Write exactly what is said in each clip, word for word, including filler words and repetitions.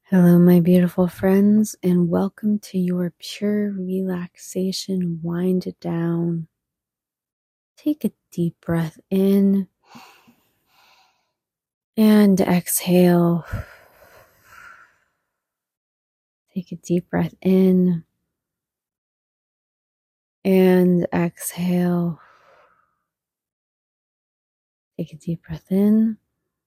Hello, my beautiful friends, and welcome to your pure relaxation wind down. Take a deep breath in and exhale. Take a deep breath in and exhale. Take a deep breath in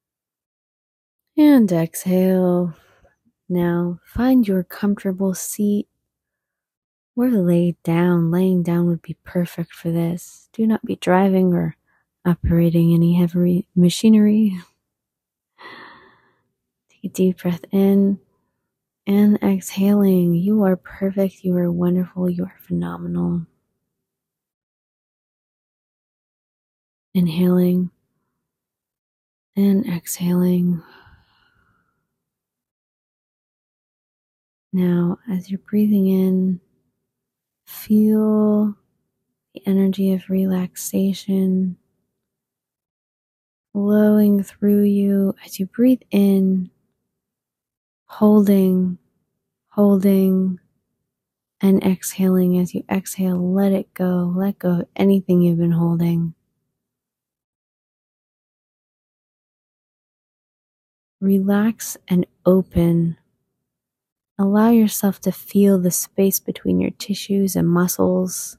and exhale. Now find your comfortable seat or lay down. Laying down would be perfect for this. Do not be driving or operating any heavy machinery. Take a deep breath in and exhaling. You are perfect. You are wonderful. You are phenomenal. Inhaling and exhaling. Now, as you're breathing in, feel the energy of relaxation flowing through you as you breathe in, holding, holding, and exhaling. As you exhale, let it go. Let go of anything you've been holding. Relax and open. Allow yourself to feel the space between your tissues and muscles.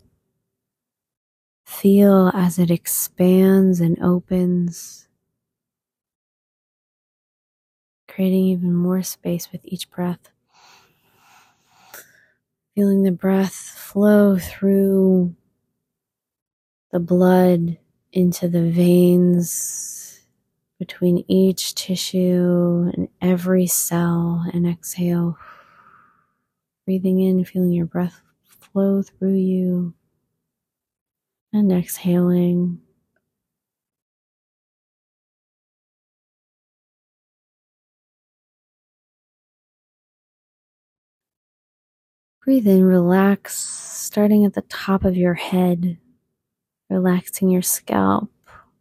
Feel as it expands and opens, creating even more space with each breath. Feeling the breath flow through the blood into the veins between each tissue and every cell, and exhale. Breathing in, feeling your breath flow through you, and exhaling. Breathe in, relax, starting at the top of your head, relaxing your scalp,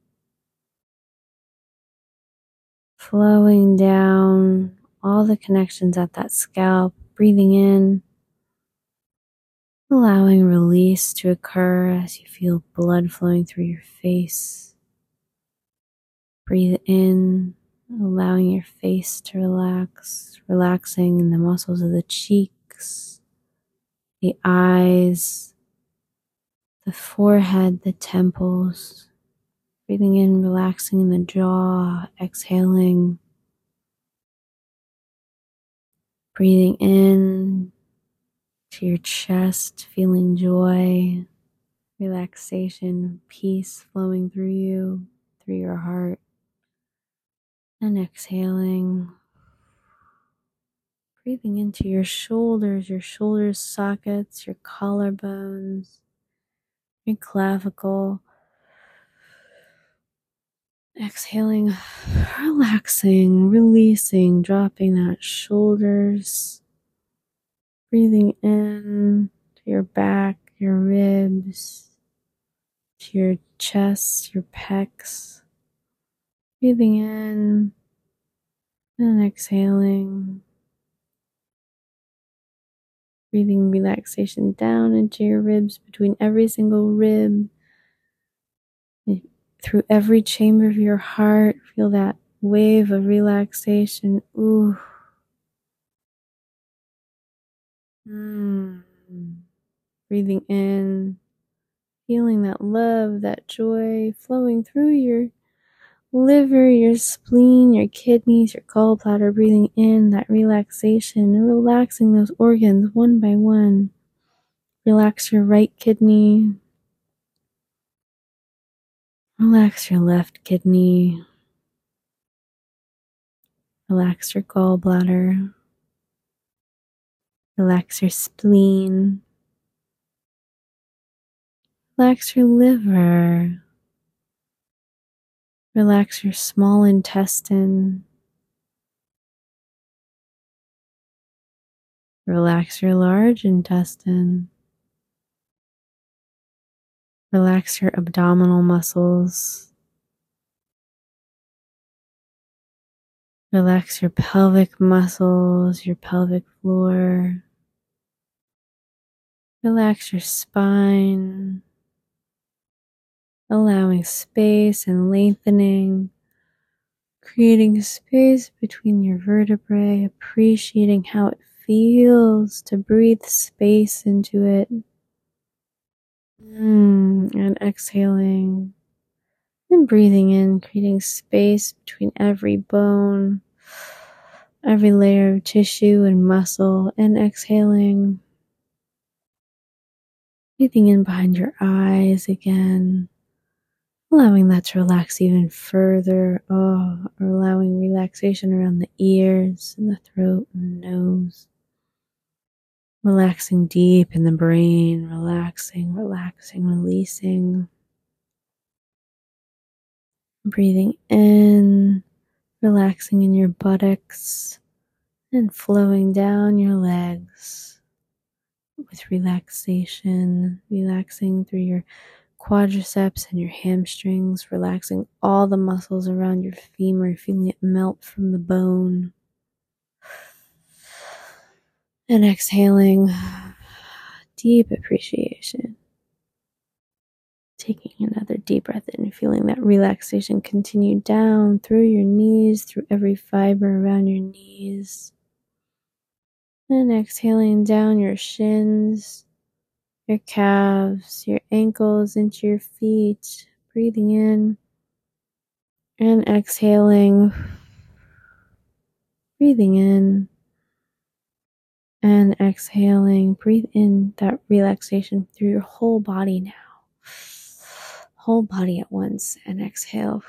flowing down all the connections at that scalp, breathing in, allowing release to occur as you feel blood flowing through your face. Breathe in, allowing your face to relax, relaxing in the muscles of the cheeks, the eyes, the forehead, the temples. Breathing in, relaxing in the jaw, exhaling. Breathing in to your chest, feeling joy, relaxation, peace flowing through you, through your heart. And exhaling. Breathing into your shoulders, your shoulder sockets, your collarbones, your clavicle. Exhaling, relaxing, releasing, dropping that shoulders. Breathing in to your back, your ribs, to your chest, your pecs. Breathing in and exhaling. Breathing relaxation down into your ribs, between every single rib. Through every chamber of your heart, feel that wave of relaxation. Ooh. Mm. Breathing in, feeling that love, that joy flowing through your liver, your spleen, your kidneys, your gallbladder. Breathing in that relaxation and relaxing those organs one by one. Relax your right kidney. Relax your left kidney. Relax your gallbladder. Relax your spleen. Relax your liver. Relax your small intestine. Relax your large intestine. Relax your abdominal muscles. Relax your pelvic muscles, your pelvic floor. Relax your spine, allowing space and lengthening, creating space between your vertebrae, appreciating how it feels to breathe space into it. Mm, and exhaling and breathing in, creating space between every bone, every layer of tissue and muscle, and exhaling. Breathing in behind your eyes again, allowing that to relax even further. Oh, allowing relaxation around the ears and the throat and the nose. Relaxing deep in the brain, relaxing, relaxing, releasing. Breathing in, relaxing in your buttocks and flowing down your legs with relaxation, relaxing through your quadriceps and your hamstrings, relaxing all the muscles around your femur, feeling it melt from the bone. And exhaling, deep appreciation. Taking another deep breath in, feeling that relaxation continue down through your knees, through every fiber around your knees. And exhaling down your shins, your calves, your ankles into your feet. Breathing in and exhaling. Breathing in and exhaling. Breathe in that relaxation through your whole body now. Whole body at once, and exhale.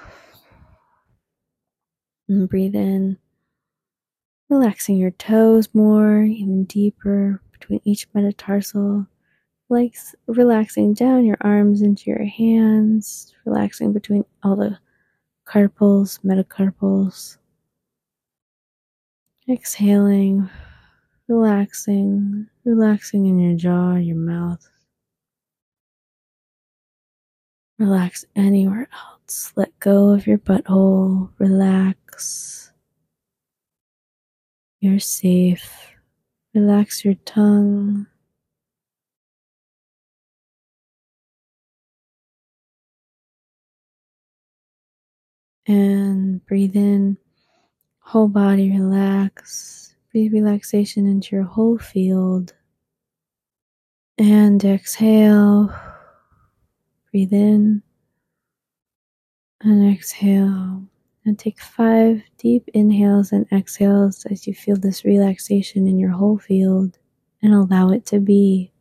And breathe in, relaxing your toes more, even deeper between each metatarsal. Like relaxing down your arms into your hands, relaxing between all the carpals, metacarpals. Exhaling, relaxing, relaxing in your jaw, your mouth. Relax anywhere else. Let go of your butthole. Relax. You're safe. Relax your tongue. And breathe in. Whole body relax. Breathe relaxation into your whole field. And exhale. Breathe in. And exhale. And take five deep inhales and exhales as you feel this relaxation in your whole field, and allow it to be.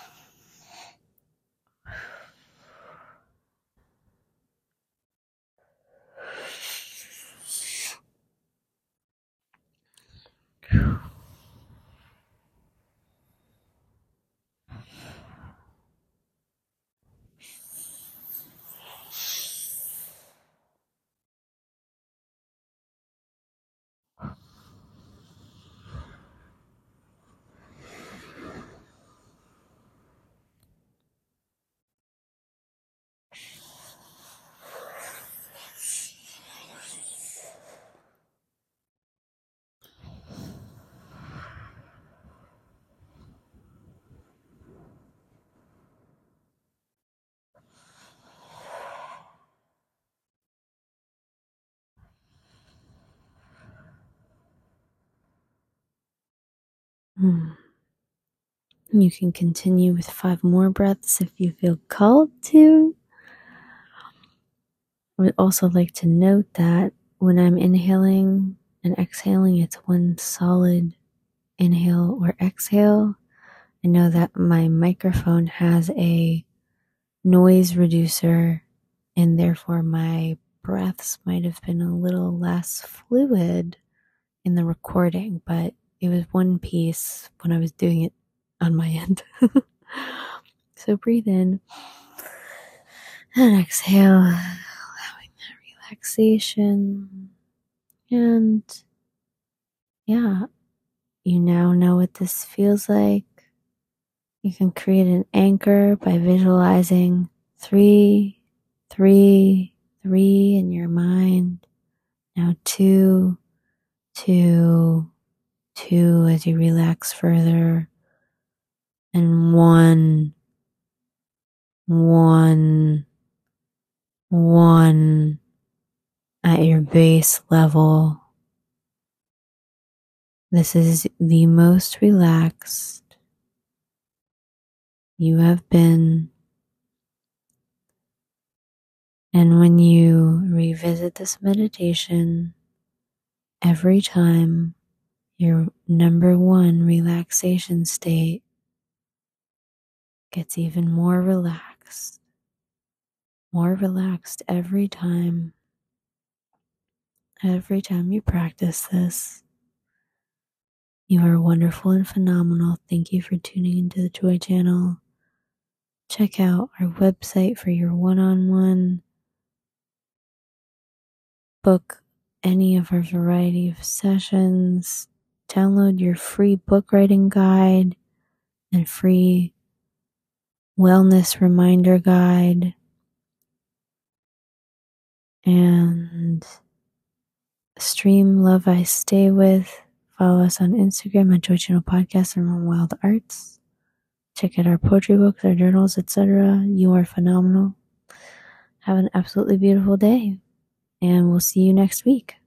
Hmm. You can continue with five more breaths if you feel called to. I would also like to note that when I'm inhaling and exhaling, it's one solid inhale or exhale. I know that my microphone has a noise reducer, and therefore my breaths might have been a little less fluid in the recording, but it was one piece when I was doing it on my end. So breathe in and exhale, allowing that relaxation. And yeah, you now know what this feels like. You can create an anchor by visualizing three, three, three in your mind. Now two, two, two as you relax further, and one, one, one at your base level. This is the most relaxed you have been. And when you revisit this meditation, every time your number one relaxation state gets even more relaxed, more relaxed every time, every time you practice this. You are wonderful and phenomenal. Thank you for tuning into the Joy Channel. Check out our website for your one-on-one. Book any of our variety of sessions. Download your free book writing guide and free wellness reminder guide. And stream Love I Stay With. Follow us on Instagram at Joy Channel Podcast and Run Wild Arts. Check out our poetry books, our journals, et cetera. You are phenomenal. Have an absolutely beautiful day, and we'll see you next week.